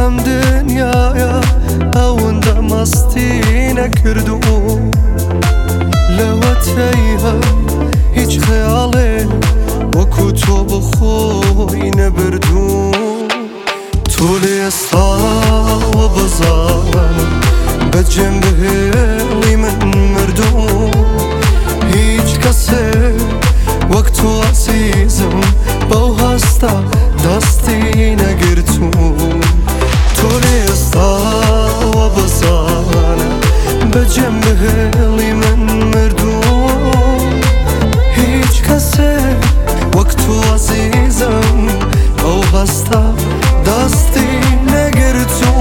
بەم دنیاە ئەوەندە مەستی نەکردو لەوە تەیها هیچ خەیاڵێ وەکو تۆ بخۆی نەبردو تۆ لێ ئێستاوە بزانە بەجێم بهێڵی من مردو هیچ کەسێ وەک تۆ عەزیزم بەو هەستە دەستی نەگرتو تۆ لێ ئێستاوە بزانە بەجێم بهێڵی من مردو هیچ کەسێ وەک تۆ عەزیزم بەو هەستە دەستی نەگرتو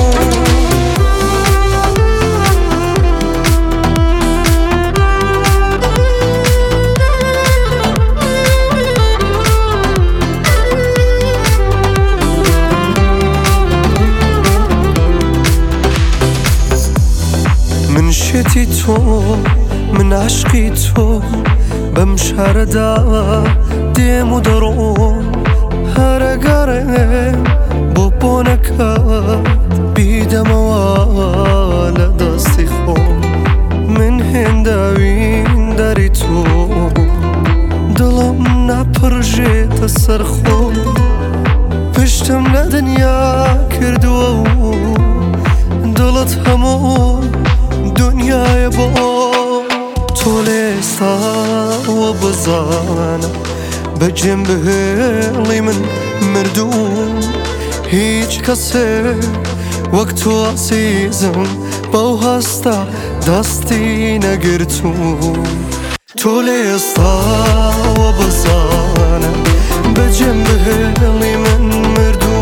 من شێتی تۆ من عشقی تۆ بەم شارەدا دێم و دەڕۆم هەرەگەڕێ بۆ نەکات بیدەمەوە لە دەستی خۆم من هێنداوین دەری تۆ دڵم ناپڕژێتە سەر خۆم پشتم لە دنیا کردووە و دڵت هەموو دنیای بۆ تۆ لێ ئێستاوە بزانە بەجێم بهێڵی من مردو هیچ کەسێ وەک تۆ عەزیزم بەو هەستە دەستی نەگرتو تۆ لێ ئێستاوە بزانە بەجێم بهێڵی من مردو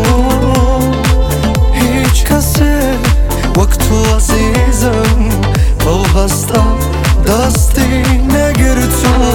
هیچ کەسێ وەک تۆ عەزیزم بەو هەستە دەستی نەگرتو